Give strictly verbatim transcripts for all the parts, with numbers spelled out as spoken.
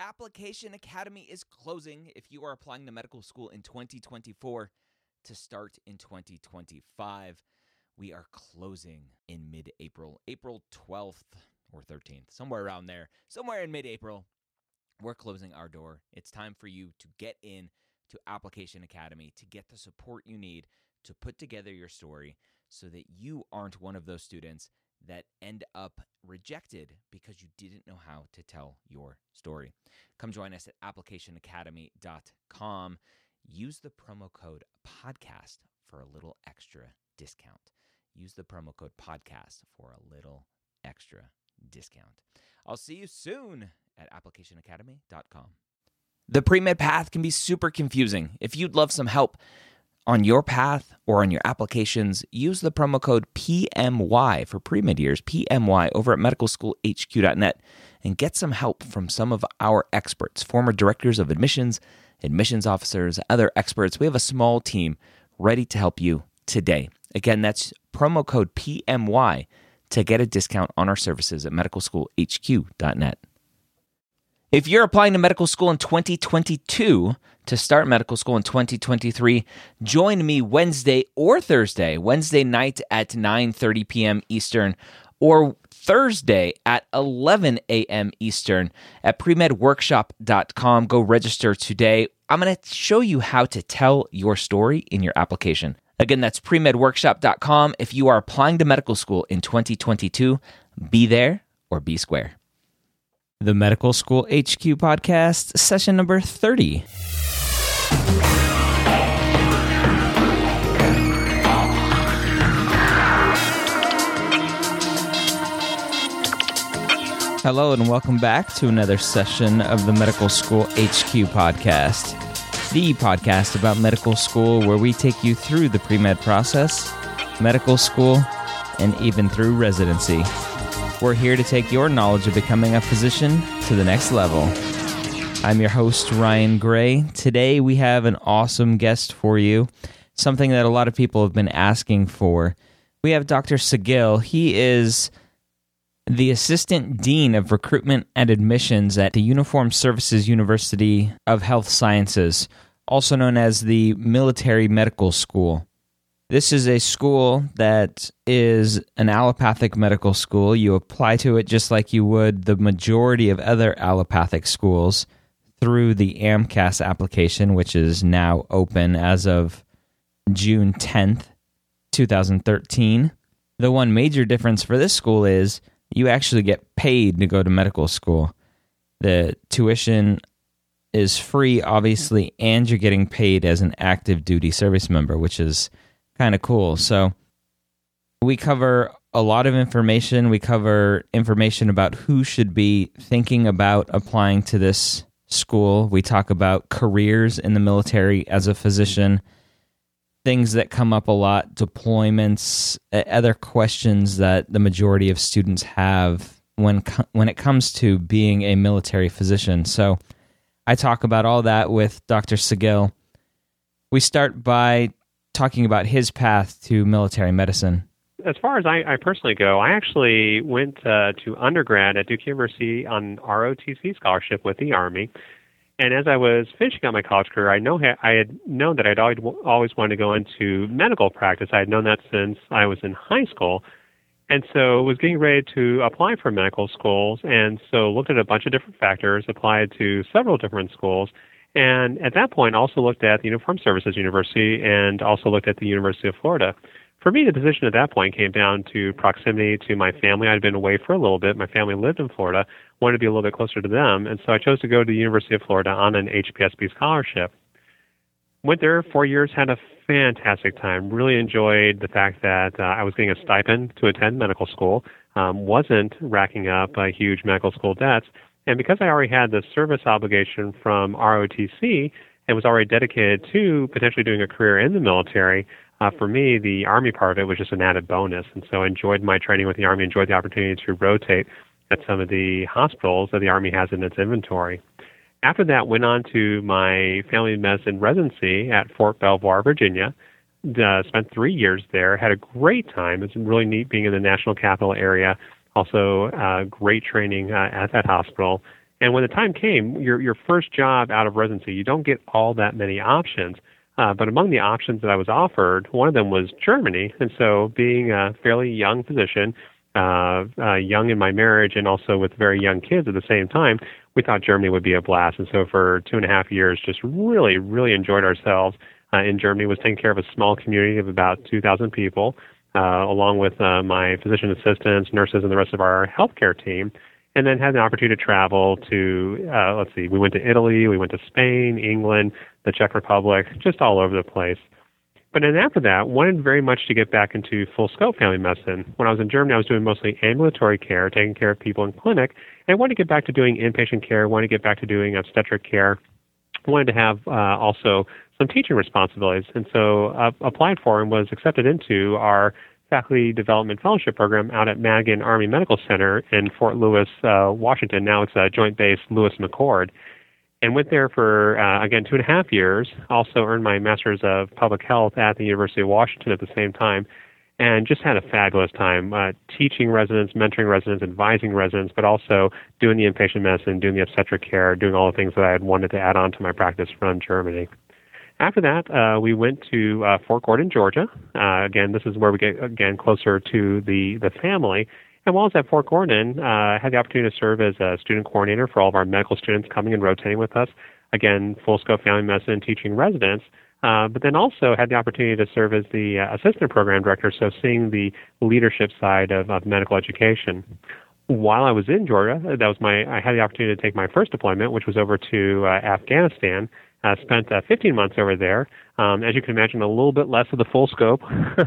Application Academy is closing if you are applying to medical school in twenty twenty-four to start in twenty twenty-five. We are closing in mid-April, April twelfth or thirteenth, somewhere around there, somewhere in mid-April. We're closing our door. It's time for you to get in to Application Academy to get the support you need to put together your story so that you aren't one of those students that end up rejected because you didn't know how to tell your story. Come join us at application academy dot com. Use the promo code podcast for a little extra discount. Use the promo code podcast for a little extra discount. I'll see you soon at application academy dot com. The pre-med path can be super confusing. If you'd love some help on your path or on your applications, use the promo code P M Y for pre-med years, P M Y, over at medical school h q dot net, and get some help from some of our experts, former directors of admissions, admissions officers, other experts. We have a small team ready to help you today. Again, that's promo code P M Y to get a discount on our services at medical school h q dot net. If you're applying to medical school in twenty twenty-two to start medical school in twenty twenty-three, join me Wednesday or Thursday, Wednesday night at nine thirty p.m. Eastern, or Thursday at eleven a.m. Eastern at pre med workshop dot com. Go register today. I'm going to show you how to tell your story in your application. Again, that's pre med workshop dot com. If you are applying to medical school in twenty twenty-two, be there or be square. The Medical School H Q podcast, session number thirty. Hello and welcome back to another session of the Medical School H Q podcast, the podcast about medical school where we take you through the pre-med process, medical school, and even through residency. We're here to take your knowledge of becoming a physician to the next level. I'm your host, Ryan Gray. Today we have an awesome guest for you, something that a lot of people have been asking for. We have Doctor Segil. He is the Assistant Dean of Recruitment and Admissions at the Uniformed Services University of Health Sciences, also known as the Military Medical School. This is a school that is an allopathic medical school. You apply to it just like you would the majority of other allopathic schools through the AMCAS application, which is now open as of June tenth, twenty thirteen. The one major difference for this school is you actually get paid to go to medical school. The tuition is free, obviously, and you're getting paid as an active duty service member, which is kind of cool. So we cover a lot of information. We cover information about who should be thinking about applying to this school. We talk about careers in the military as a physician, things that come up a lot, deployments, other questions that the majority of students have when when it comes to being a military physician. So I talk about all that with Doctor Segil. We start by talking about his path to military medicine. As far as I, I personally go, I actually went uh, to undergrad at Duke University on R O T C scholarship with the Army. And as I was finishing out my college career, I know I had known that I'd always, always wanted to go into medical practice. I had known that since I was in high school. And so was getting ready to apply for medical schools, and so looked at a bunch of different factors, applied to several different schools. And at that point, also looked at the Uniformed Services University and also looked at the University of Florida. For me, the decision at that point came down to proximity to my family. I'd been away for a little bit. My family lived in Florida, wanted to be a little bit closer to them, and so I chose to go to the University of Florida on an H P S B scholarship. Went there four years, had a fantastic time. Really enjoyed the fact that uh, I was getting a stipend to attend medical school, um, wasn't racking up uh, huge medical school debts. And because I already had the service obligation from R O T C and was already dedicated to potentially doing a career in the military, uh, for me, the Army part of it was just an added bonus. And so I enjoyed my training with the Army, enjoyed the opportunity to rotate at some of the hospitals that the Army has in its inventory. After that, went on to my family medicine residency at Fort Belvoir, Virginia. Uh, spent three years there, had a great time. It's really neat being in the National Capital area. Also, uh, great training uh, at that hospital. And when the time came, your your first job out of residency, you don't get all that many options. Uh, but among the options that I was offered, one of them was Germany. And so being a fairly young physician, uh, uh, young in my marriage and also with very young kids at the same time, we thought Germany would be a blast. And so for two and a half years, just really, really enjoyed ourselves uh, in Germany, was taking care of a small community of about two thousand people, uh, along with uh, my physician assistants, nurses, and the rest of our healthcare team. And then had the opportunity to travel to, uh, let's see, we went to Italy, we went to Spain, England, the Czech Republic, just all over the place. But then after that, wanted very much to get back into full scope family medicine. When I was in Germany, I was doing mostly ambulatory care, taking care of people in clinic, and I wanted to get back to doing inpatient care, wanted to get back to doing obstetric care, wanted to have uh, also some teaching responsibilities. And so uh, applied for and was accepted into our Faculty Development Fellowship Program out at Madigan Army Medical Center in Fort Lewis, uh, Washington. Now it's a Joint Base Lewis-McChord. And went there for, uh, again, two and a half years. Also earned my Master's of Public Health at the University of Washington at the same time. And just had a fabulous time uh, teaching residents, mentoring residents, advising residents, but also doing the inpatient medicine, doing the obstetric care, doing all the things that I had wanted to add on to my practice from Germany. After that, uh, we went to uh, Fort Gordon, Georgia. Uh, again, this is where we get, again, closer to the, the family. And while I was at Fort Gordon, uh, I had the opportunity to serve as a student coordinator for all of our medical students coming and rotating with us. Again, full scope family medicine, teaching residents. Uh, but then also had the opportunity to serve as the uh, assistant program director, so seeing the leadership side of, of medical education. While I was in Georgia, that was my, I had the opportunity to take my first deployment, which was over to uh, Afghanistan. Uh, spent uh, fifteen months over there. Um, as you can imagine, a little bit less of the full scope.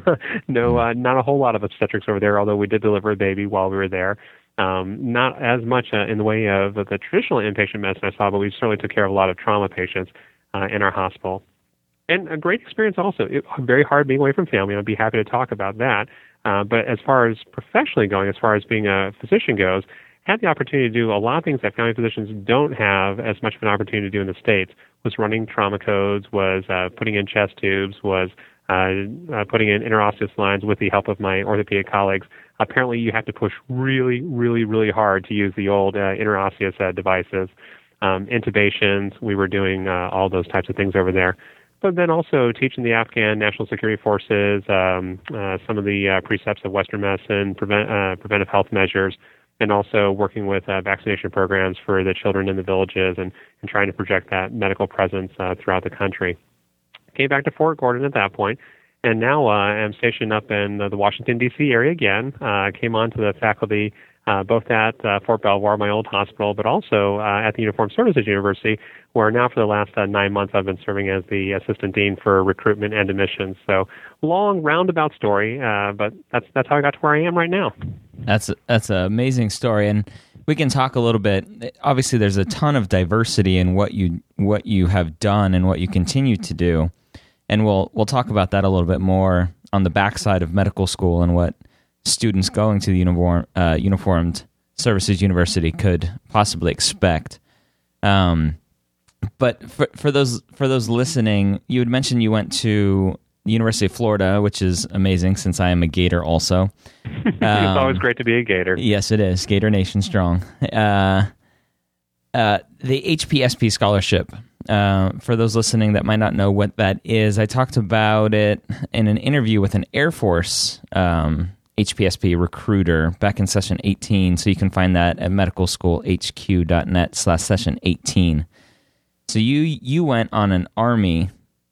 no, uh, not a whole lot of obstetrics over there, although we did deliver a baby while we were there. Um, not as much uh, in the way of the traditional inpatient medicine I saw, but we certainly took care of a lot of trauma patients uh, in our hospital. And a great experience also. It, very hard being away from family. I'd be happy to talk about that. Uh, but as far as professionally going, as far as being a physician goes, had the opportunity to do a lot of things that family physicians don't have as much of an opportunity to do in the States. Was running trauma codes, was uh, putting in chest tubes, was uh, uh, putting in interosseous lines with the help of my orthopedic colleagues. Apparently you have to push really, really, really hard to use the old uh, interosseous uh, devices. Um, intubations, we were doing uh, all those types of things over there. But then also teaching the Afghan National Security Forces um, uh, some of the uh, precepts of Western medicine, prevent, uh, preventive health measures, and also working with uh, vaccination programs for the children in the villages and, and trying to project that medical presence uh, throughout the country. Came back to Fort Gordon at that point, and now uh, I'm stationed up in uh, the Washington, D C area again. I uh, came on to the faculty uh, both at uh, Fort Belvoir, my old hospital, but also uh, at the Uniformed Services University, where now for the last uh, nine months I've been serving as the Assistant Dean for Recruitment and Admissions. So long, roundabout story, uh, but that's that's how I got to where I am right now. That's that's an amazing story, and we can talk a little bit. Obviously, there's a ton of diversity in what you what you have done and what you continue to do, and we'll we'll talk about that a little bit more on the backside of medical school and what students going to the uniform uh, Uniformed Services University could possibly expect. Um, but for for those for those listening, you had mentioned you went to the University of Florida, which is amazing since I am a Gator also. It's um, always great to be a Gator. Yes, it is. Gator Nation strong. Uh, uh, the H P S P scholarship, uh, for those listening that might not know what that is, I talked about it in an interview with an Air Force um, H P S P recruiter back in session eighteen, so you can find that at medicalschoolhq.net slash session 18. So you you went on an Army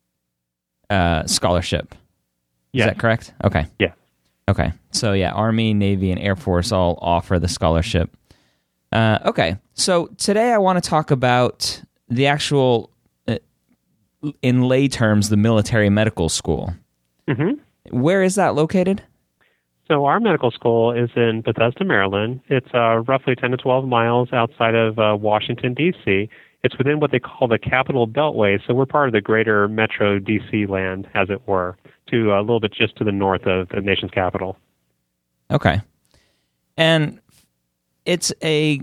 uh, scholarship. Is yes. that correct? Okay. Yeah. Okay. So yeah, Army, Navy, and Air Force all offer the scholarship. Uh, okay. So today I want to talk about the actual, uh, in lay terms, the military medical school. Mm-hmm. Where is that located? So our medical school is in Bethesda, Maryland. It's uh, roughly ten to twelve miles outside of uh, Washington, D C It's within what they call the Capital Beltway, so we're part of the greater Metro D C land, as it were, to a little bit just to the north of the nation's capital. Okay. And it's a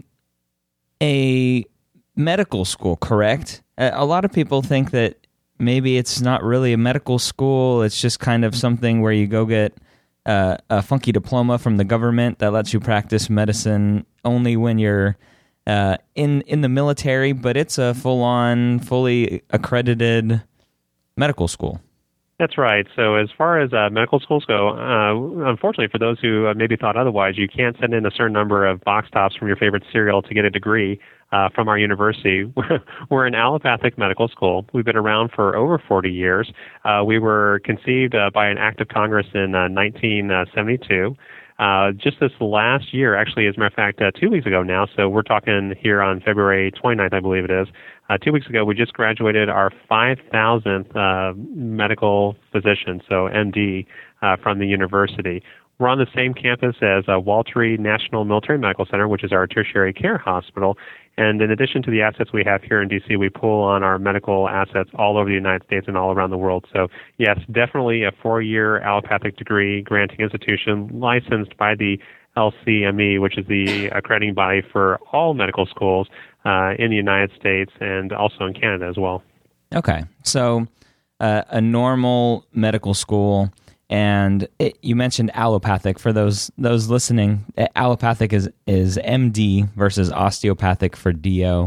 a medical school, correct? A lot of people think that maybe it's not really a medical school, it's just kind of something where you go get uh, a funky diploma from the government that lets you practice medicine only when you're uh, in in the military, but it's a full-on, fully accredited medical school. That's right. So as far as uh, medical schools go, uh, unfortunately for those who uh, maybe thought otherwise, you can't send in a certain number of box tops from your favorite cereal to get a degree uh, from our university. We're an allopathic medical school. We've been around for over forty years. Uh, we were conceived uh, by an act of Congress in uh, nineteen seventy-two. Uh, just this last year, actually, as a matter of fact, uh, two weeks ago now, so we're talking here on February twenty-ninth, I believe it is, uh, two weeks ago, we just graduated our five thousandth uh, medical physician, so M D, uh, from the university. We're on the same campus as uh, Walter Reed National Military Medical Center, which is our tertiary care hospital. And in addition to the assets we have here in D C, we pull on our medical assets all over the United States and all around the world. So, yes, definitely a four-year allopathic degree granting institution licensed by the L C M E, which is the accrediting body for all medical schools uh, in the United States and also in Canada as well. Okay. So uh, a normal medical school. And it, you mentioned allopathic. For those those listening, allopathic is is M D versus osteopathic for D O.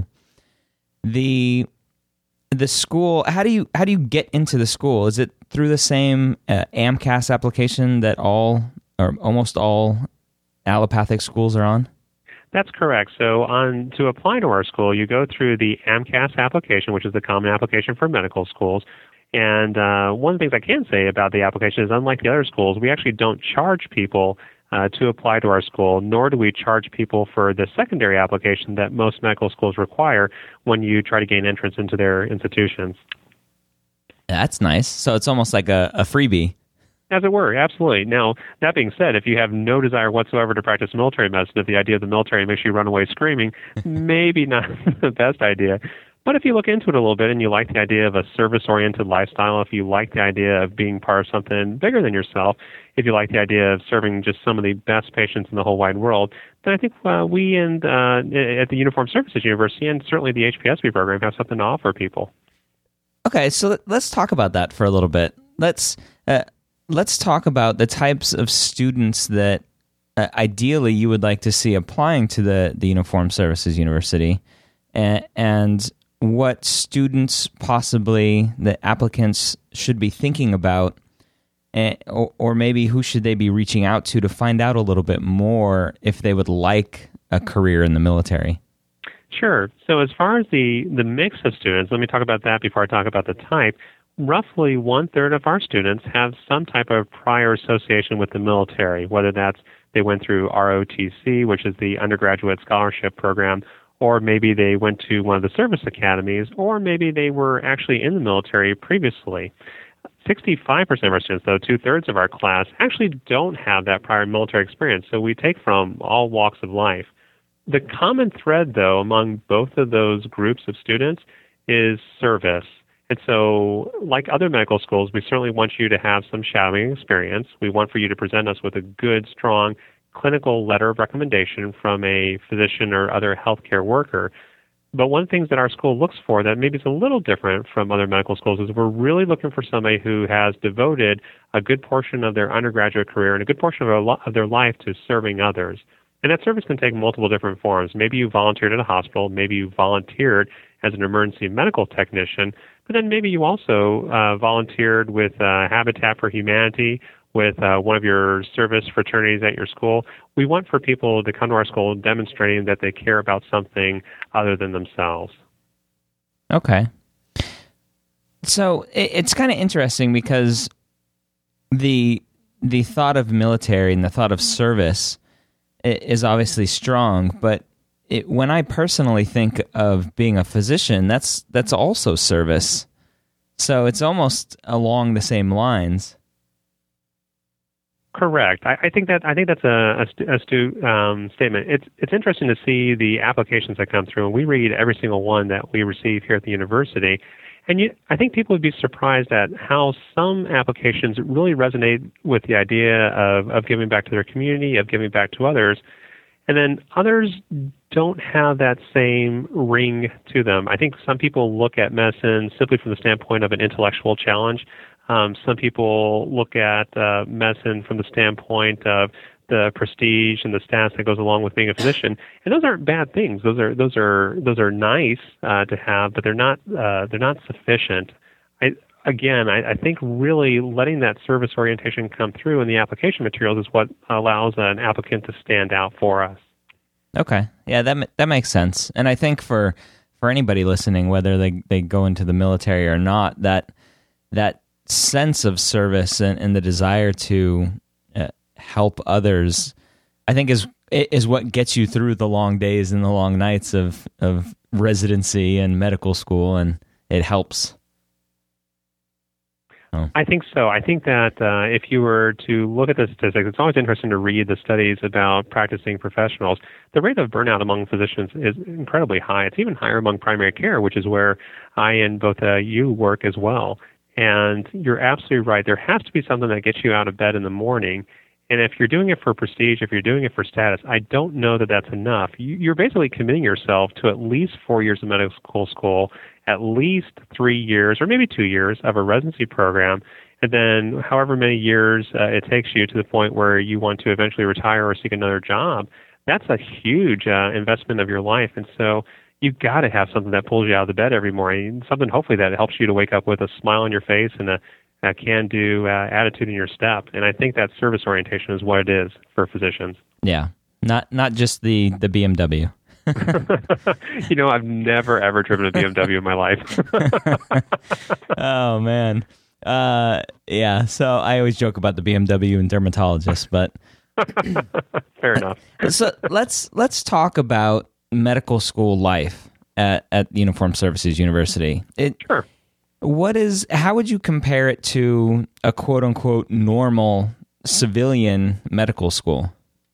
The the school. How do you how do you get into the school? Is it through the same uh, AMCAS application that all or almost all allopathic schools are on? That's correct. So on to apply to our school, you go through the AMCAS application, which is the common application for medical schools. And uh, one of the things I can say about the application is, unlike the other schools, we actually don't charge people uh, to apply to our school, nor do we charge people for the secondary application that most medical schools require when you try to gain entrance into their institutions. That's nice. So it's almost like a, a freebie. As it were, absolutely. Now, that being said, if you have no desire whatsoever to practice military medicine, if the idea of the military makes you run away screaming, maybe not the best idea. But if you look into it a little bit and you like the idea of a service-oriented lifestyle, if you like the idea of being part of something bigger than yourself, if you like the idea of serving just some of the best patients in the whole wide world, then I think uh, we and uh, at the Uniformed Services University and certainly the H P S B program have something to offer people. Okay, so let's talk about that for a little bit. Let's uh, let's talk about the types of students that uh, ideally you would like to see applying to the, the Uniformed Services University, and, and what students possibly, the applicants, should be thinking about, and, or, or maybe who should they be reaching out to to find out a little bit more if they would like a career in the military? Sure. So as far as the, the mix of students, let me talk about that before I talk about the type. Roughly one-third of our students have some type of prior association with the military, whether that's they went through R O T C, which is the undergraduate scholarship program, or maybe they went to one of the service academies, or maybe they were actually in the military previously. sixty-five percent of our students, though, two-thirds of our class, actually don't have that prior military experience, so we take from all walks of life. The common thread, though, among both of those groups of students is service. And so, like other medical schools, we certainly want you to have some shadowing experience. We want for you to present us with a good, strong clinical letter of recommendation from a physician or other healthcare worker. But one of the things that our school looks for that maybe is a little different from other medical schools is we're really looking for somebody who has devoted a good portion of their undergraduate career and a good portion of their, li- of their life to serving others. And that service can take multiple different forms. Maybe you volunteered at a hospital, maybe you volunteered as an emergency medical technician, but then maybe you also uh, volunteered with uh, Habitat for Humanity, with uh, one of your service fraternities at your school. We want for people to come to our school demonstrating that they care about something other than themselves. Okay. So it, it's kind of interesting because the the thought of military and the thought of service is obviously strong, but it, when I personally think of being a physician, that's that's also service. So it's almost along the same lines. Correct. I, I think that I think that's a astute um, statement. It's it's interesting to see the applications that come through, and we read every single one that we receive here at the university. And you, I think people would be surprised at how some applications really resonate with the idea of, of giving back to their community, of giving back to others, and then others don't have that same ring to them. I think some people look at medicine simply from the standpoint of an intellectual challenge. Um, some people look at uh, medicine from the standpoint of the prestige and the status that goes along with being a physician. And those aren't bad things. Those are those are those are nice uh, to have, but they're not uh, they're not sufficient. I, again, I, I think really letting that service orientation come through in the application materials is what allows an applicant to stand out for us. Okay, yeah, that that makes sense. And I think for for anybody listening, whether they, they go into the military or not, that that sense of service and, and the desire to uh, help others, I think is is what gets you through the long days and the long nights of, of residency and medical school, and it helps. Oh. I think so. I think that uh, if you were to look at the statistics, it's always interesting to read the studies about practicing professionals. The rate of burnout among physicians is incredibly high. It's even higher among primary care, which is where I and both uh, you work as well. And you're absolutely right. There has to be something that gets you out of bed in the morning. And if you're doing it for prestige, if you're doing it for status, I don't know that that's enough. You're basically committing yourself to at least four years of medical school, at least three years or maybe two years of a residency program, and then however many years uh, it takes you to the point where you want to eventually retire or seek another job. That's a huge uh, investment of your life. And so you've got to have something that pulls you out of the bed every morning, something hopefully that helps you to wake up with a smile on your face and a, a can-do uh, attitude in your step. And I think that service orientation is what it is for physicians. Yeah, not not just the, the B M W. You know, I've never, ever driven a B M W in my life. Oh, man. Uh, yeah, so I always joke about the B M W and dermatologists, but... Fair enough. So let's let's talk about medical school life at, at Uniformed Services University. It, sure. What is, how would you compare it to a quote-unquote normal civilian medical school?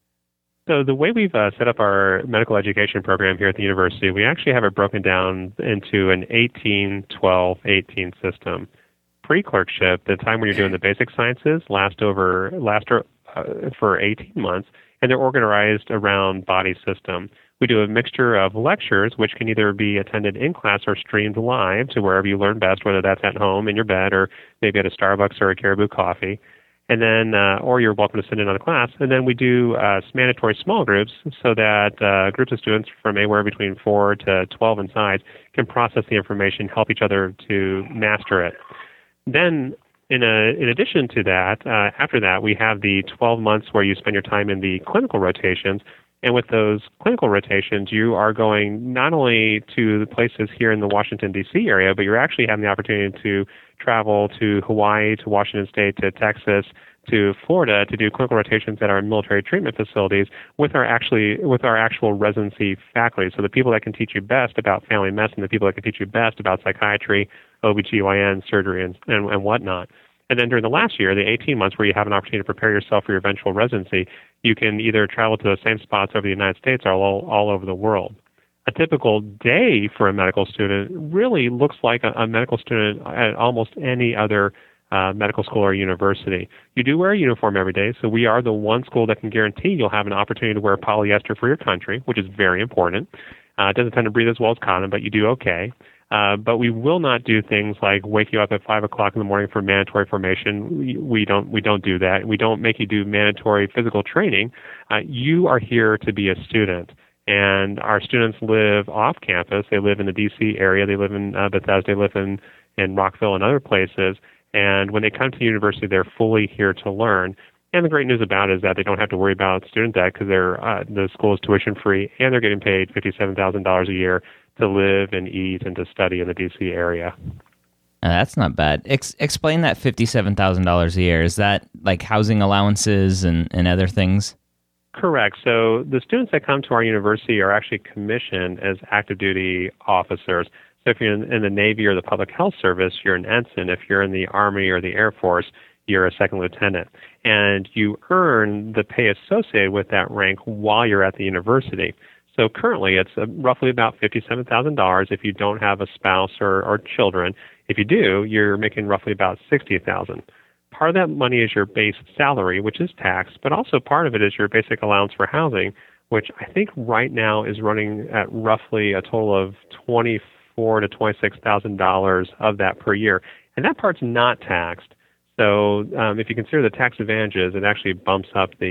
So the way we've uh, set up our medical education program here at the university, we actually have it broken down into an eighteen twelve eighteen system. Pre-clerkship, the time when you're doing the basic sciences, last over last uh, for eighteen months, and they're organized around body system. We do a mixture of lectures, which can either be attended in class or streamed live to wherever you learn best, whether that's at home, in your bed, or maybe at a Starbucks or a Caribou Coffee. And then, uh, or you're welcome to sit in on a class. And then we do uh, mandatory small groups so that uh, groups of students from anywhere between four to twelve in size can process the information, help each other to master it. Then, in, a, in addition to that, uh, after that, we have the twelve months where you spend your time in the clinical rotations. And with those clinical rotations, you are going not only to the places here in the Washington, D C area, but you're actually having the opportunity to travel to Hawaii, to Washington State, to Texas, to Florida to do clinical rotations at our military treatment facilities with our actually with our actual residency faculty. So the people that can teach you best about family medicine, the people that can teach you best about psychiatry, O B G Y N, surgery, and, and, and whatnot. And then during the last year, the eighteen months where you have an opportunity to prepare yourself for your eventual residency, you can either travel to the same spots over the United States or all, all over the world. A typical day for a medical student really looks like a, a medical student at almost any other uh, medical school or university. You do wear a uniform every day, so we are the one school that can guarantee you'll have an opportunity to wear polyester for your country, which is very important. Uh, it doesn't tend to breathe as well as cotton, but you do okay. Uh, but we will not do things like wake you up at five o'clock in the morning for mandatory formation. We, we don't we don't do that. We don't make you do mandatory physical training. Uh, you are here to be a student, and our students live off campus. They live in the D C area. They live in uh, Bethesda. They live in in Rockville and other places. And when they come to the university, they're fully here to learn. And the great news about it is that they don't have to worry about student debt because they're uh, the school is tuition free, and they're getting paid fifty-seven thousand dollars a year to live and eat and to study in the D C area. Uh, that's not bad. Ex- explain that fifty-seven thousand dollars a year. Is that like housing allowances and, and other things? Correct. So the students that come to our university are actually commissioned as active duty officers. So if you're in, in the Navy or the Public Health Service, you're an ensign. If you're in the Army or the Air Force, you're a second lieutenant. And you earn the pay associated with that rank while you're at the university. So currently it's uh, roughly about fifty-seven thousand dollars if you don't have a spouse or, or children. If you do, you're making roughly about sixty thousand dollars. Part of that money is your base salary, which is taxed, but also part of it is your basic allowance for housing, which I think right now is running at roughly a total of twenty-four thousand to twenty-six thousand dollars of that per year. And that part's not taxed. So um, if you consider the tax advantages, it actually bumps up the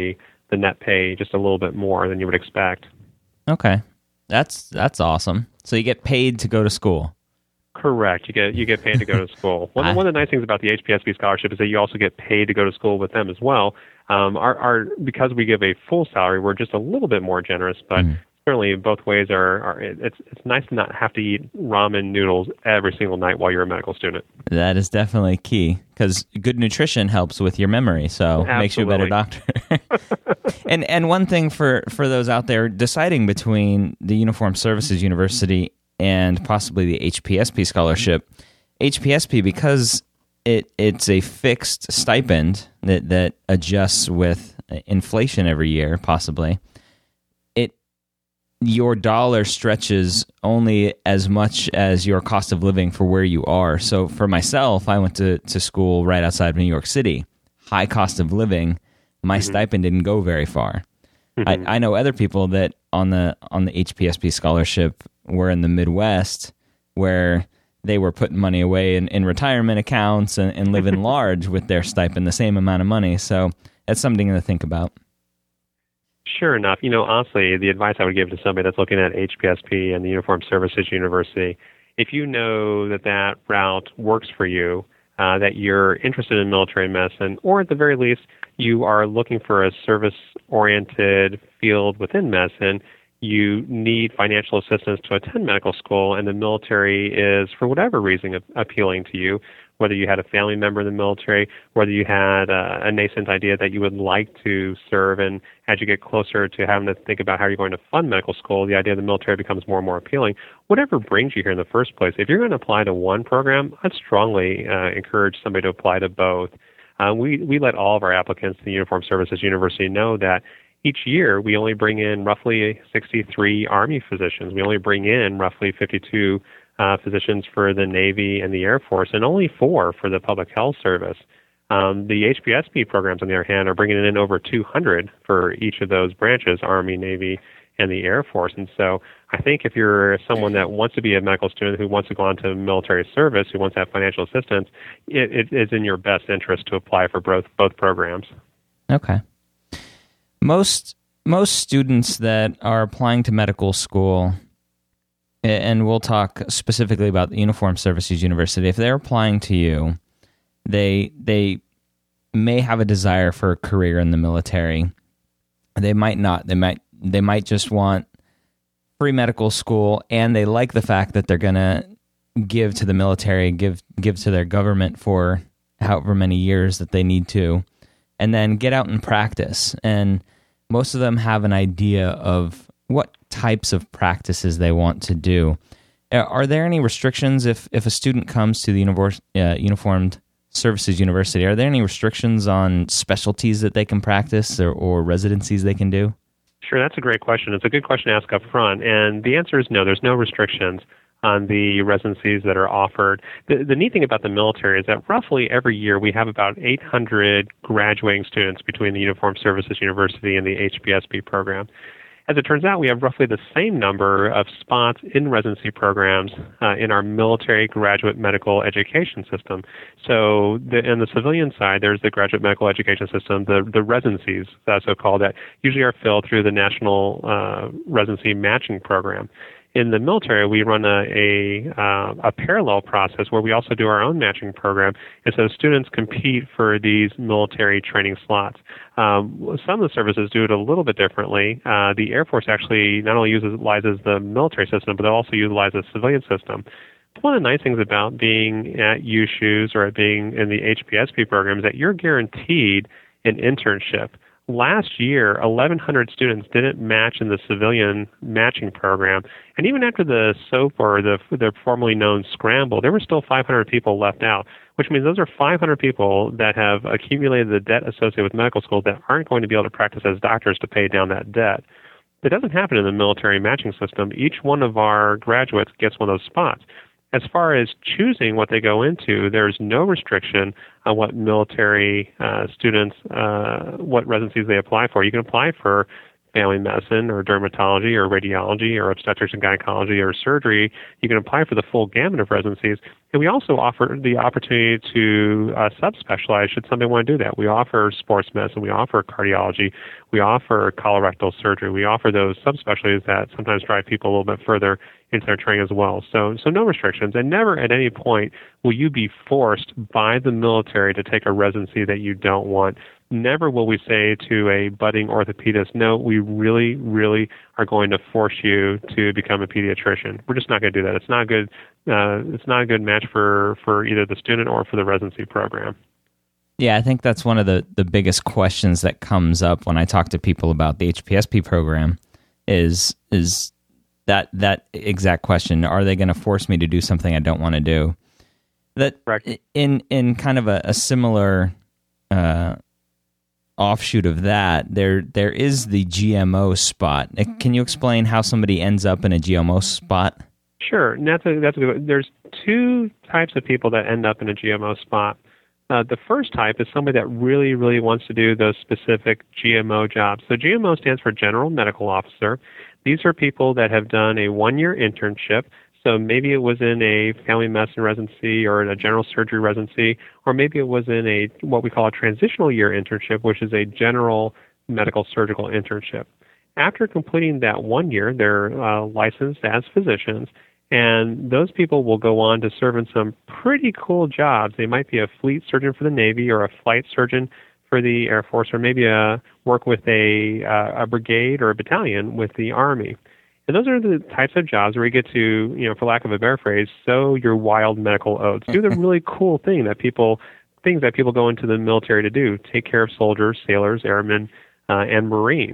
the net pay just a little bit more than you would expect. Okay. That's that's awesome. So you get paid to go to school. Correct. You get you get paid to go to school. One, I, one of the nice things about the H P S B scholarship is that you also get paid to go to school with them as well. Um, our, our because we give a full salary, we're just a little bit more generous, but mm. certainly both ways are, are it's it's nice to not have to eat ramen noodles every single night while you're a medical student. That is definitely key, because good nutrition helps with your memory, so Absolutely. Makes you a better doctor. and and one thing for, for those out there deciding between the Uniformed Services University and possibly the H P S P scholarship, H P S P, because it it's a fixed stipend that, that adjusts with inflation every year, possibly, it your dollar stretches only as much as your cost of living for where you are. So for myself, I went to, to school right outside of New York City. High cost of living, my mm-hmm. stipend didn't go very far. Mm-hmm. I, I know other people that on the on the H P S P scholarship were in the Midwest, where they were putting money away in, in retirement accounts and, and living large with their stipend, the same amount of money. So that's something to think about. Sure enough. You know, honestly, the advice I would give to somebody that's looking at H P S P and the Uniformed Services University, if you know that that route works for you, uh, that you're interested in military medicine, or at the very least, you are looking for a service-oriented field within medicine, you need financial assistance to attend medical school, and the military is, for whatever reason, appealing to you, whether you had a family member in the military, whether you had a, a nascent idea that you would like to serve, and as you get closer to having to think about how you're going to fund medical school, the idea of the military becomes more and more appealing. Whatever brings you here in the first place, if you're going to apply to one program, I'd strongly uh, encourage somebody to apply to both. Uh, we, we let all of our applicants to the Uniformed Services University know that each year, we only bring in roughly sixty-three Army physicians. We only bring in roughly fifty-two uh, physicians for the Navy and the Air Force, and only four for the Public Health Service. Um, the H P S P programs, on the other hand, are bringing in over two hundred for each of those branches, Army, Navy, and the Air Force. And so I think if you're someone that wants to be a medical student who wants to go on to military service, who wants to have financial assistance, it, it is in your best interest to apply for both both programs. Okay. Most most students that are applying to medical school, and we'll talk specifically about the Uniformed Services University, if they're applying to you, they they may have a desire for a career in the military. They might not. They might they might just want free medical school, and they like the fact that they're going to give to the military, give give to their government for however many years that they need to, and then get out and practice. And most of them have an idea of what types of practices they want to do. Are there any restrictions if, if a student comes to the Univor- uh, Uniformed Services University? Are there any restrictions on specialties that they can practice or, or residencies they can do? Sure, that's a great question. It's a good question to ask up front. And the answer is no, there's no restrictions on the residencies that are offered. The, the neat thing about the military is that roughly every year we have about eight hundred graduating students between the Uniformed Services University and the H P S P program. As it turns out, we have roughly the same number of spots in residency programs uh, in our military graduate medical education system. So the, on the civilian side, there's the graduate medical education system, the, the residencies, uh, so-called, that usually are filled through the National uh, Residency Matching Program. In the military, we run a a, uh, a parallel process where we also do our own matching program, and so students compete for these military training slots. Um, some of the services do it a little bit differently. Uh, the Air Force actually not only utilizes the military system, but they also utilize the civilian system. One of the nice things about being at U S U S or at being in the H P S P program is that you're guaranteed an internship. Last year, eleven hundred students didn't match in the civilian matching program, and even after the SOAP or the the formerly known scramble, there were still five hundred people left out, which means those are five hundred people that have accumulated the debt associated with medical school that aren't going to be able to practice as doctors to pay down that debt. That doesn't happen in the military matching system. Each one of our graduates gets one of those spots. As far as choosing what they go into, there's no restriction on what military uh, students, uh, what residencies they apply for. You can apply for family medicine or dermatology or radiology or obstetrics and gynecology or surgery. You can apply for the full gamut of residencies. And we also offer the opportunity to uh, subspecialize should somebody want to do that. We offer sports medicine. We offer cardiology. We offer colorectal surgery. We offer those subspecialties that sometimes drive people a little bit further into their training as well. So, so no restrictions. And never at any point will you be forced by the military to take a residency that you don't want. Never will we say to a budding orthopedist, no, we really, really are going to force you to become a pediatrician. We're just not going to do that. It's not a good, uh, it's not a good match for, for either the student or for the residency program. Yeah, I think that's one of the, the biggest questions that comes up when I talk to people about the H P S P program is is that that exact question. Are they going to force me to do something I don't want to do? That Correct. in in kind of a, a similar uh, offshoot of that, there there is the G M O spot. Can you explain how somebody ends up in a G M O spot? Sure. And that's a, that's a good, there's two types of people that end up in a G M O spot. Uh, the first type is somebody that really, really wants to do those specific G M O jobs. So G M O stands for General Medical Officer. These are people that have done a one-year internship. So maybe it was in a family medicine residency or in a general surgery residency, or maybe it was in a what we call a transitional year internship, which is a general medical surgical internship. After completing that one year, they're uh, licensed as physicians. And those people will go on to serve in some pretty cool jobs. They might be a fleet surgeon for the Navy or a flight surgeon for the Air Force, or maybe a, work with a, uh, a brigade or a battalion with the Army. And those are the types of jobs where you get to, you know, for lack of a better phrase, sow your wild medical oats. Do the really cool thing that people, things that people go into the military to do. Take care of soldiers, sailors, airmen, uh, and Marines.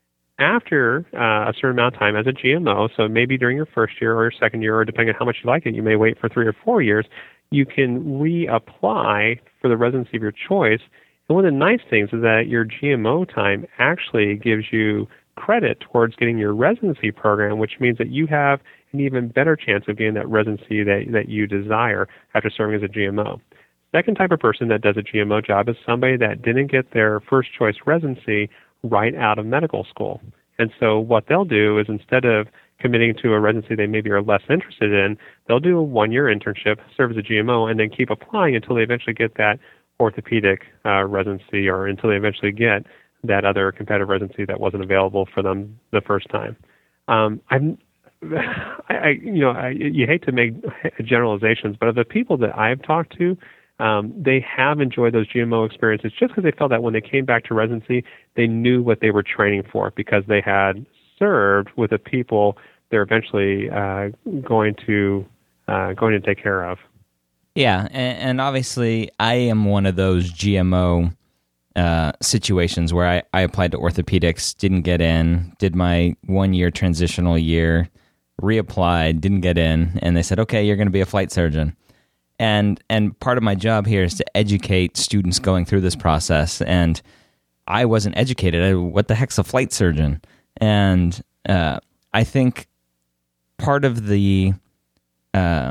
After uh, a certain amount of time as a G M O, so maybe during your first year or your second year, or depending on how much you like it, you may wait for three or four years, you can reapply for the residency of your choice. And one of the nice things is that your G M O time actually gives you credit towards getting your residency program, which means that you have an even better chance of getting that residency that, that you desire after serving as a G M O. Second type of person that does a G M O job is somebody that didn't get their first choice residency right out of medical school. And so what they'll do is instead of committing to a residency they maybe are less interested in, they'll do a one-year internship, serve as a G M O, and then keep applying until they eventually get that orthopedic uh, residency or until they eventually get that other competitive residency that wasn't available for them the first time. Um, I'm, I, I, you know, I, you hate to make generalizations, but of the people that I've talked to, Um, they have enjoyed those G M O experiences just because they felt that when they came back to residency, they knew what they were training for because they had served with the people they're eventually uh, going to uh, going to take care of. Yeah, and, and obviously I am one of those G M O uh, situations where I, I applied to orthopedics, didn't get in, did my one-year transitional year, reapplied, didn't get in, and they said, okay, you're going to be a flight surgeon. And and part of my job here is to educate students going through this process. And I wasn't educated. I, what the heck's a flight surgeon? And uh, I think part of the uh,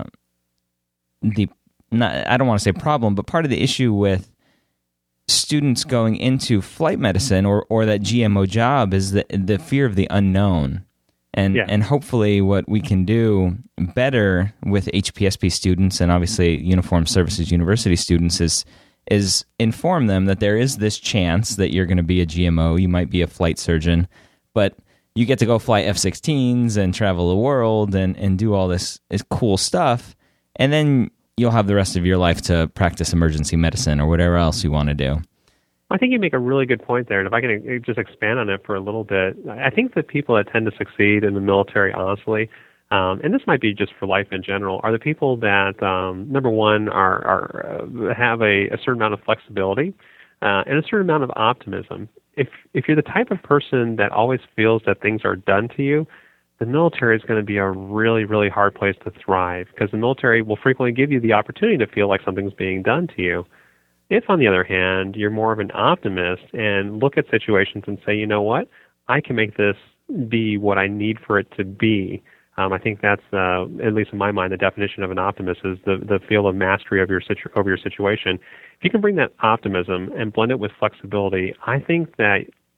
the not, I don't want to say problem, but part of the issue with students going into flight medicine or or that G M O job is the the fear of the unknown. And yeah. and hopefully what we can do better with H P S P students and obviously Uniformed Services University students is is inform them that there is this chance that you're going to be a G M O, you might be a flight surgeon, but you get to go fly F sixteens and travel the world and, and do all this, this cool stuff, and then you'll have the rest of your life to practice emergency medicine or whatever else you want to do. I think you make a really good point there, and if I can just expand on it for a little bit, I think the people that tend to succeed in the military, honestly, um, and this might be just for life in general, are the people that, um, number one, are, are uh, have a, a certain amount of flexibility uh, and a certain amount of optimism. If if you're the type of person that always feels that things are done to you, the military is going to be a really, really hard place to thrive because the military will frequently give you the opportunity to feel like something's being done to you. If, on the other hand, you're more of an optimist and look at situations and say, you know what, I can make this be what I need for it to be, um, I think that's, uh, at least in my mind, the definition of an optimist is the, the feel of mastery of your situ- over your situation. If you can bring that optimism and blend it with flexibility, I think that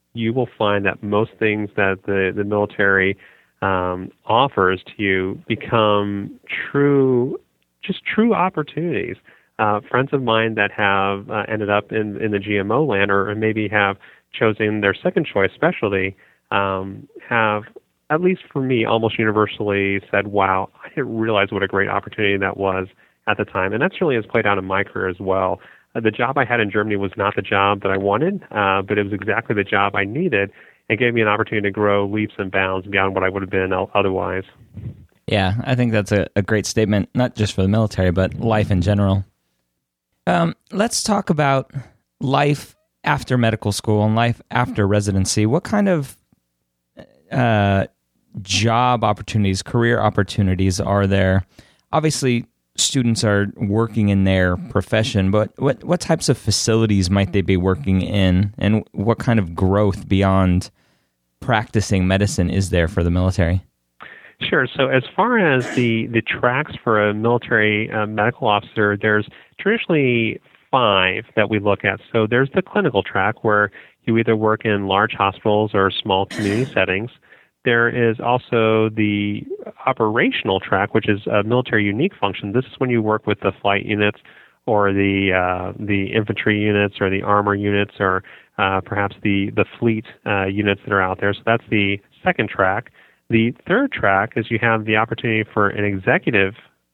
you will find that most things that the, the military um, offers to you become true, just true opportunities. Uh, friends of mine that have uh, ended up in, in the G M O land, or, or maybe have chosen their second choice specialty, um, have, at least for me, almost universally said, wow, I didn't realize what a great opportunity that was at the time. And that certainly has played out in my career as well. Uh, the job I had in Germany was not the job that I wanted, uh, but it was exactly the job I needed. It gave me an opportunity to grow leaps and bounds beyond what I would have been otherwise. Yeah, I think that's a, a great statement, not just for the military, but life in general. Um, let's talk about life after medical school and life after residency. What kind of uh, job opportunities, career opportunities are there? Obviously, students are working in their profession, but what, what types of facilities might they be working in, and what kind of growth beyond practicing medicine is there for the military? Sure. So as far as the, the tracks for a military uh, medical officer, there's traditionally five that we look at. So there's the clinical track, where you either work in large hospitals or small community settings. There is also the operational track, which is a military unique function. This is when you work with the flight units or the uh, the infantry units or the armor units, or uh, perhaps the, the fleet uh, units that are out there. So that's the second track. The third track is you have the opportunity for an executive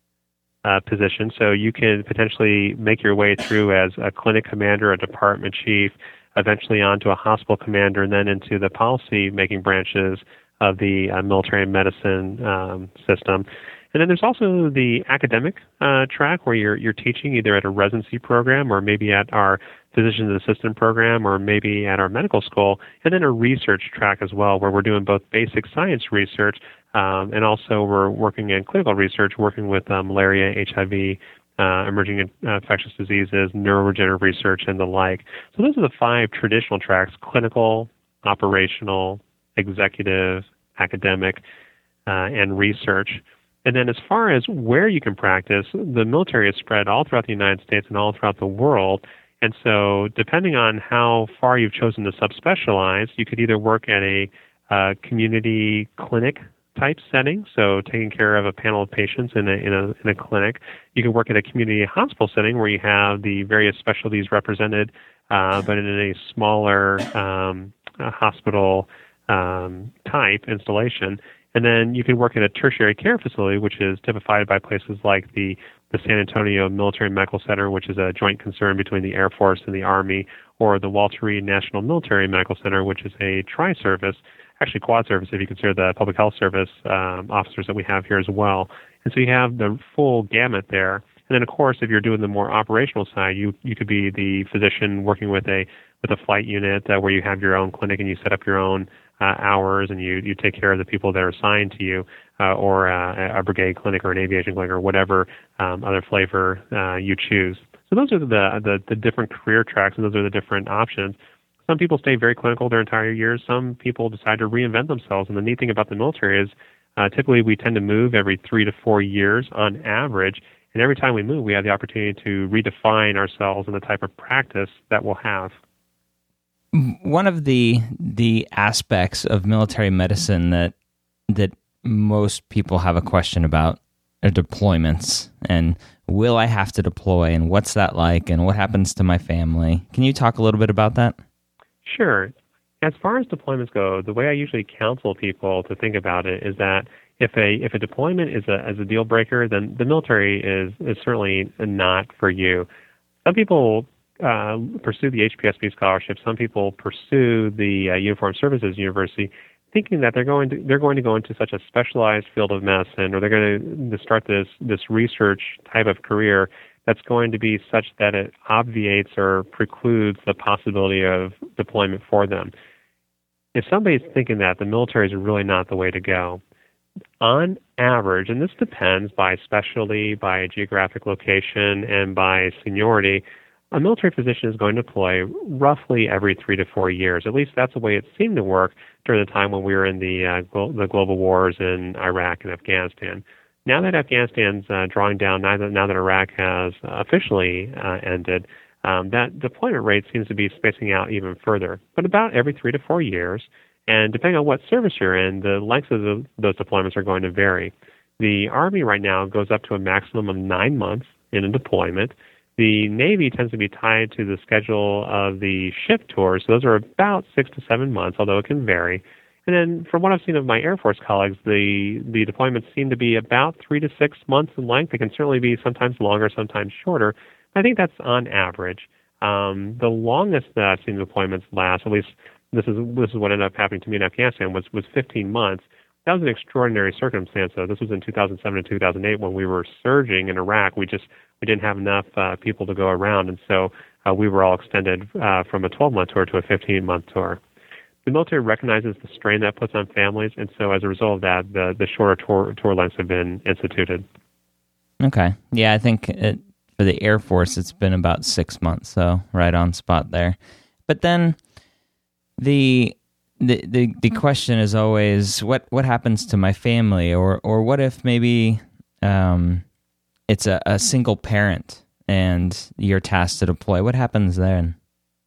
uh, position, so you can potentially make your way through as a clinic commander, a department chief, eventually onto a hospital commander, and then into the policy-making branches of the uh, military medicine um, system. And then there's also the academic uh, track, where you're you're teaching either at a residency program, or maybe at our physician's assistant program, or maybe at our medical school, and then a research track as well, where we're doing both basic science research, um, and also we're working in clinical research, working with uh, malaria, H I V, uh, emerging uh, infectious diseases, neuroregenerative research, and the like. So those are the five traditional tracks: clinical, operational, executive, academic, uh, and research. And then as far as where you can practice, the military is spread all throughout the United States and all throughout the world. And so depending on how far you've chosen to subspecialize, you could either work at a uh, community clinic type setting, so taking care of a panel of patients in a, in a, in a clinic. You can work at a community hospital setting, where you have the various specialties represented, uh, but in a smaller um, uh, hospital um, type installation. And then you can work in a tertiary care facility, which is typified by places like the, the San Antonio Military Medical Center, which is a joint concern between the Air Force and the Army, or the Walter Reed National Military Medical Center, which is a tri-service, actually quad service if you consider the public health service um, officers that we have here as well. And so you have the full gamut there. And then, of course, if you're doing the more operational side, you you could be the physician working with a with a flight unit uh, where you have your own clinic and you set up your own uh, hours, and you, you take care of the people that are assigned to you, uh, or uh, a brigade clinic or an aviation clinic or whatever um, other flavor uh, you choose. So those are the, the the different career tracks, and those are the different options. Some people stay very clinical their entire years. Some people decide to reinvent themselves. And the neat thing about the military is uh, typically we tend to move every three to four years on average. And every time we move, we have the opportunity to redefine ourselves and the type of practice that we'll have. One of the the aspects of military medicine that that most people have a question about are deployments, and will I have to deploy, and what's that like, and what happens to my family? Can you talk a little bit about that? Sure. As far as deployments go, the way I usually counsel people to think about it is that if a if a deployment is a as a deal breaker, then the military is is certainly not for you. Some people uh, pursue the H P S B scholarship. Some people pursue the uh, Uniformed Services University, thinking that they're going to they're going to go into such a specialized field of medicine, or they're going to start this this research type of career that's going to be such that it obviates or precludes the possibility of deployment for them. If somebody's thinking that, the military is really not the way to go. On average, and this depends by specialty, by geographic location, and by seniority, a military physician is going to deploy roughly every three to four years. At least that's the way it seemed to work during the time when we were in the uh, glo- the global wars in Iraq and Afghanistan. Now that Afghanistan's uh, drawing down, now that, now that Iraq has uh, officially uh, ended, um, that deployment rate seems to be spacing out even further, but about every three to four years. And depending on what service you're in, the length of the, those deployments are going to vary. The Army right now goes up to a maximum of nine months in a deployment. The Navy tends to be tied to the schedule of the ship tours. So those are about six to seven months, although it can vary. And then from what I've seen of my Air Force colleagues, the, the deployments seem to be about three to six months in length. It can certainly be sometimes longer, sometimes shorter. I think that's on average. Um, the longest that I've seen deployments last, at least this is this is what ended up happening to me in Afghanistan, was, was fifteen months. That was an extraordinary circumstance, though. This was in two thousand seven and two thousand eight when we were surging in Iraq. We just we didn't have enough uh, people to go around, and so uh, we were all extended uh, from a twelve-month tour to a fifteen-month tour. The military recognizes the strain that puts on families, and so as a result of that, the, the shorter tour, tour lengths have been instituted. Okay. Yeah, I think it, for the Air Force, it's been about six months, so right on spot there. But then the the the, the question is always, what, what happens to my family? Or, or what if maybe um, it's a, a single parent and you're tasked to deploy? What happens then?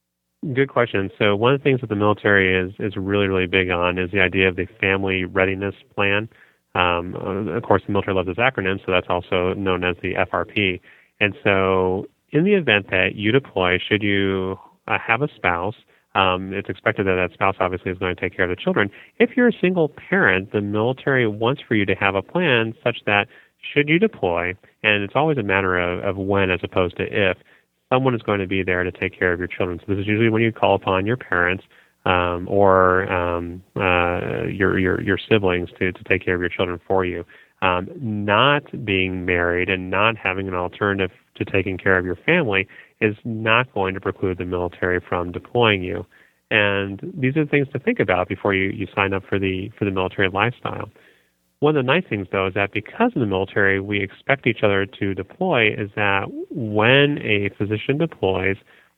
Good question. So one of the things that the military is is really, really big on is the idea of the family readiness plan. Um, of course, the military loves this acronym, so that's also known as the F R P. And so in the event that you deploy, should you uh, have a spouse, um, it's expected that that spouse obviously is going to take care of the children. If you're a single parent, the military wants for you to have a plan such that should you deploy, and it's always a matter of, of when as opposed to if, someone is going to be there to take care of your children. So this is usually when you call upon your parents um, or um, uh, your, your your siblings to, to take care of your children for you. Um, not being married and not having an alternative to taking care of your family is not going to preclude the military from deploying you. And these are the things to think about before you, you sign up for the for the military lifestyle. One of the nice things, though, is that because in the military we expect each other to deploy, is that when a physician deploys,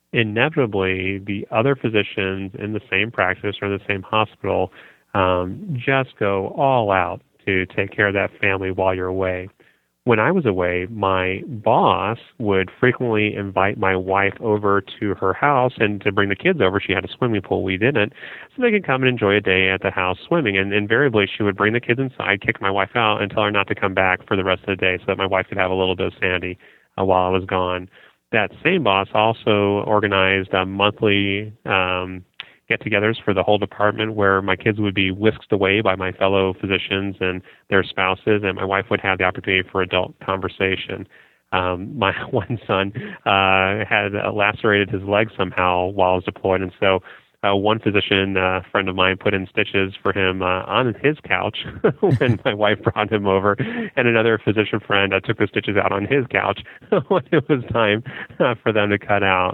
inevitably the other physicians in the same practice or in the same hospital um, just go all out to take care of that family while you're away. When I was away, my boss would frequently invite my wife over to her house and to bring the kids over. She had a swimming pool. We didn't. So they could come and enjoy a day at the house swimming. And invariably, she would bring the kids inside, kick my wife out, and tell her not to come back for the rest of the day so that my wife could have a little bit of sanity uh, while I was gone. That same boss also organized a monthly um, get-togethers for the whole department where my kids would be whisked away by my fellow physicians and their spouses, and my wife would have the opportunity for adult conversation. Um, my one son uh, had uh, lacerated his leg somehow while I was deployed, and so uh, one physician uh, friend of mine put in stitches for him uh, on his couch when my wife brought him over, and another physician friend uh, took the stitches out on his couch when it was time uh, for them to cut out.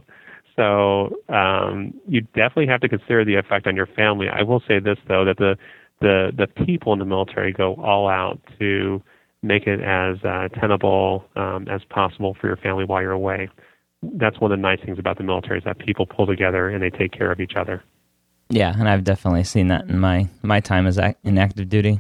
So um, you definitely have to consider the effect on your family. I will say this, though, that the the, the people in the military go all out to make it as uh, tenable um, as possible for your family while you're away. That's one of the nice things about the military is that people pull together and they take care of each other. Yeah, and I've definitely seen that in my, my time as ac- in active duty.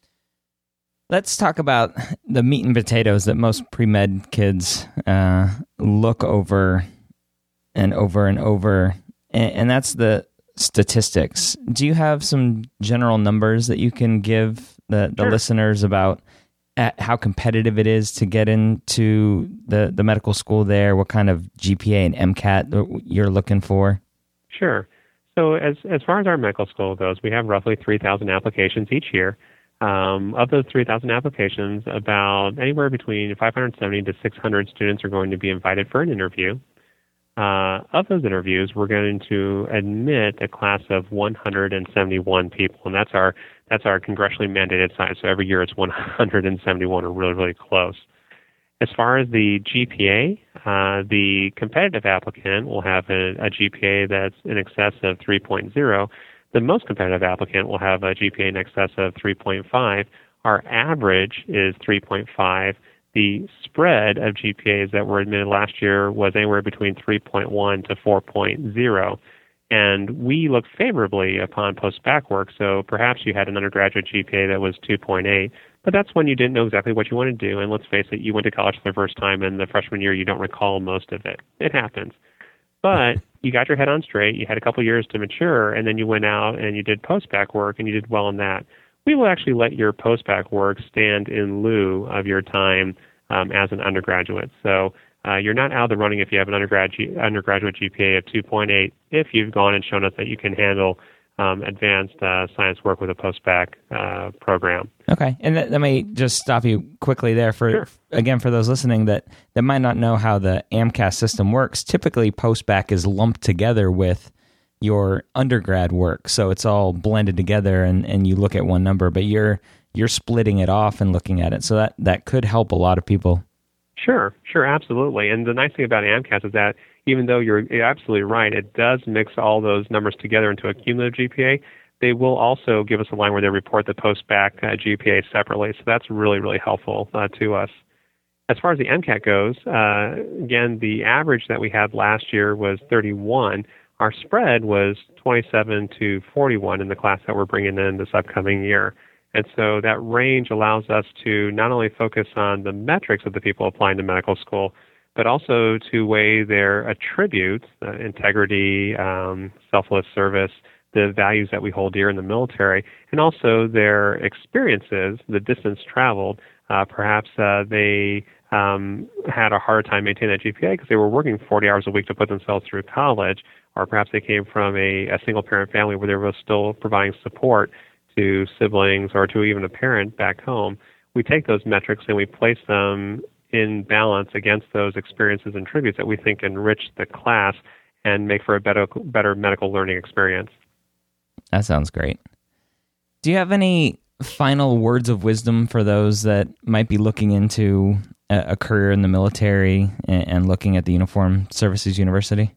Let's talk about the meat and potatoes that most pre-med kids uh, look over and over and over, and, and that's the statistics. Do you have some general numbers that you can give the, the Sure. listeners about at how competitive it is to get into the, the medical school there? What kind of G P A and MCAT you're looking for? Sure. So as as far as our medical school goes, we have roughly three thousand applications each year. Um, of those three thousand applications, about anywhere between five hundred seventy to six hundred students are going to be invited for an interview. Uh, of those interviews, we're going to admit a class of one hundred seventy-one people, and that's our that's our congressionally mandated size. So every year it's one hundred seventy-one, or really, really close. As far as the G P A, uh, the competitive applicant will have a, a G P A that's in excess of three point oh. The most competitive applicant will have a G P A in excess of three point five. Our average is three point five. The spread of G P As that were admitted last year was anywhere between three point one to four point oh. And we look favorably upon post-bac work, so perhaps you had an undergraduate G P A that was two point eight, but that's when you didn't know exactly what you wanted to do. And let's face it, you went to college for the first time, and the freshman year you don't recall most of it. It happens. But you got your head on straight, you had a couple years to mature, and then you went out and you did post-bac work, and you did well in that. We will actually let your post-bac work stand in lieu of your time um, as an undergraduate. So uh, you're not out of the running if you have an undergrad G- undergraduate G P A of two point eight if you've gone and shown us that you can handle um, advanced uh, science work with a post-bac uh, program. Okay, and let, let me just stop you quickly there for Sure. again for those listening that, that might not know how the AMCAS system works. Typically, post-bac is lumped together with your undergrad work, so it's all blended together, and, and you look at one number, but you're you're splitting it off and looking at it, so that, that could help a lot of people. Sure, sure, absolutely. And the nice thing about AMCAS is that even though you're absolutely right, it does mix all those numbers together into a cumulative G P A. They will also give us a line where they report the post-bac uh, G P A separately, so that's really, really helpful uh, to us. As far as the MCAT goes, uh, again, the average that we had last year was thirty-one. Our spread was twenty-seven to forty-one in the class that we're bringing in this upcoming year. And so that range allows us to not only focus on the metrics of the people applying to medical school, but also to weigh their attributes, uh, integrity, um, selfless service, the values that we hold dear in the military, and also their experiences, the distance traveled. Uh, perhaps uh, they um, had a hard time maintaining that G P A because they were working forty hours a week to put themselves through college, or perhaps they came from a, a single-parent family where they were still providing support to siblings or to even a parent back home. We take those metrics and we place them in balance against those experiences and tributes that we think enrich the class and make for a better, better medical learning experience. That sounds great. Do you have any final words of wisdom for those that might be looking into a, a career in the military and, and looking at the Uniformed Services University?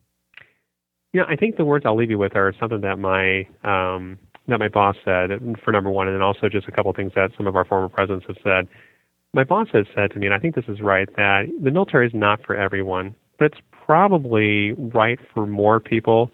Yeah, I think the words I'll leave you with are something that my um, that my boss said, for number one, and then also just a couple of things that some of our former presidents have said. My boss has said to me, and I think this is right, that the military is not for everyone, but it's probably right for more people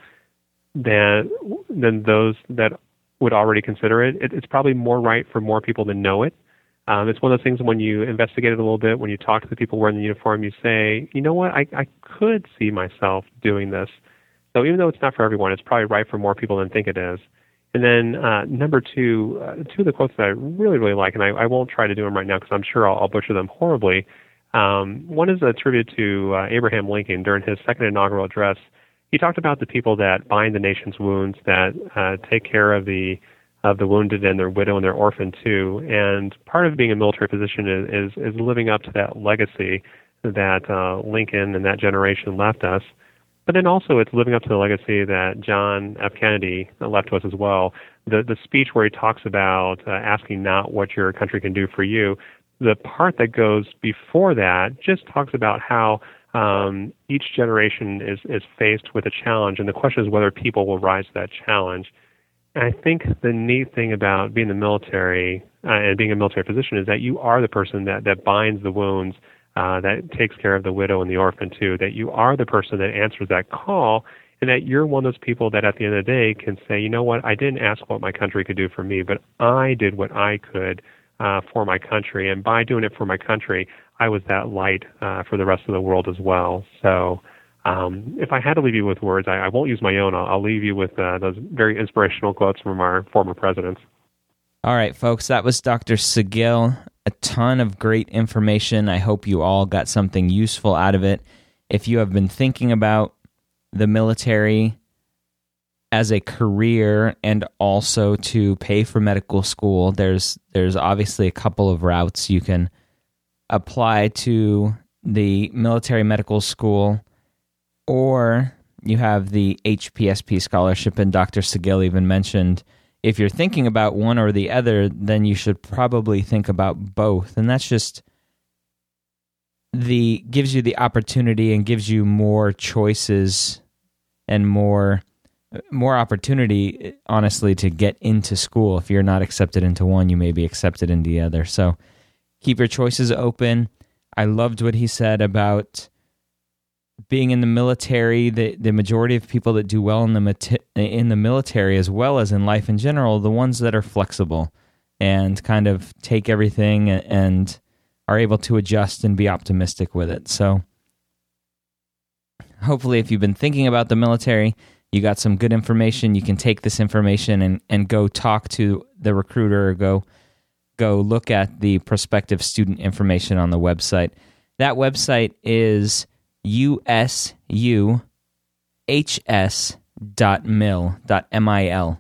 than than those that would already consider it. it. It's probably more right for more people than know it. Um, it's one of those things when you investigate it a little bit, when you talk to the people wearing the uniform, you say, you know what, I, I could see myself doing this. So even though it's not for everyone, it's probably right for more people than think it is. And then uh, number two, uh, two of the quotes that I really, really like, and I, I won't try to do them right now because I'm sure I'll, I'll butcher them horribly. Um, one is a tribute to uh, Abraham Lincoln during his second inaugural address. He talked about the people that bind the nation's wounds, that uh, take care of the of the wounded and their widow and their orphan too. And part of being a military physician is is, is living up to that legacy that uh, Lincoln and that generation left us. But then also it's living up to the legacy that John F. Kennedy left to us as well. The the speech where he talks about uh, asking not what your country can do for you, the part that goes before that just talks about how um, each generation is, is faced with a challenge, and the question is whether people will rise to that challenge. And I think the neat thing about being in the military uh, and being a military physician is that you are the person that, that binds the wounds, Uh, that takes care of the widow and the orphan too, that you are the person that answers that call, and that you're one of those people that at the end of the day can say, you know what, I didn't ask what my country could do for me, but I did what I could uh, for my country, and by doing it for my country, I was that light uh, for the rest of the world as well. So um, if I had to leave you with words, I, I won't use my own. I'll, I'll leave you with uh, those very inspirational quotes from our former presidents. All right, folks, that was Doctor Seguil. A ton of great information. I hope you all got something useful out of it. If you have been thinking about the military as a career and also to pay for medical school, there's there's obviously a couple of routes you can apply to the military medical school, or you have the H P S P scholarship, and Doctor Seguil even mentioned if you're thinking about one or the other, then you should probably think about both. And that's just the gives you the opportunity and gives you more choices and more more opportunity, honestly, to get into school. If you're not accepted into one, you may be accepted into the other. So keep your choices open. I loved what he said about being in the military. The the majority of people that do well in the in the military, as well as in life in general, the ones that are flexible and kind of take everything and are able to adjust and be optimistic with it. So hopefully if you've been thinking about the military, you got some good information. You can take this information and, and go talk to the recruiter or go, go look at the prospective student information on the website. That website is U S U H S dot mil dot M I L.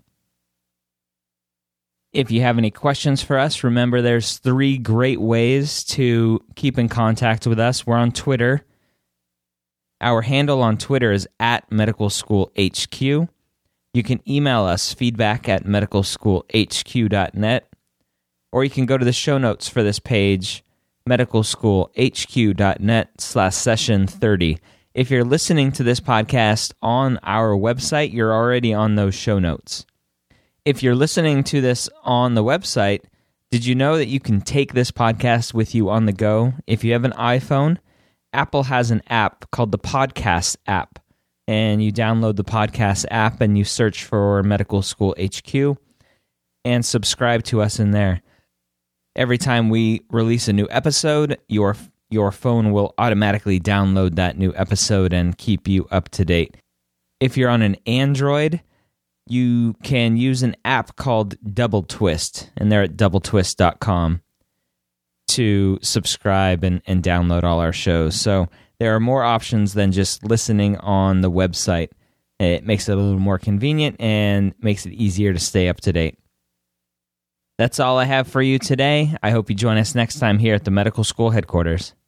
If you have any questions for us, remember there's three great ways to keep in contact with us. We're on Twitter. Our handle on Twitter is at Medical School H Q. You can email us, feedback at medical school h q dot net, or you can go to the show notes for this page, medical school h q dot net slash session thirty. If you're listening to this podcast on our website, you're already on those show notes. If you're listening to this on the website, did you know that you can take this podcast with you on the go? If you have an iPhone, Apple has an app called the Podcast app, and you download the Podcast app and you search for Medical School H Q and subscribe to us in there. Every time we release a new episode, your your phone will automatically download that new episode and keep you up to date. If you're on an Android, you can use an app called Double Twist, and they're at double twist dot com to subscribe and, and download all our shows. So there are more options than just listening on the website. It makes it a little more convenient and makes it easier to stay up to date. That's all I have for you today. I hope you join us next time here at the Medical School Headquarters.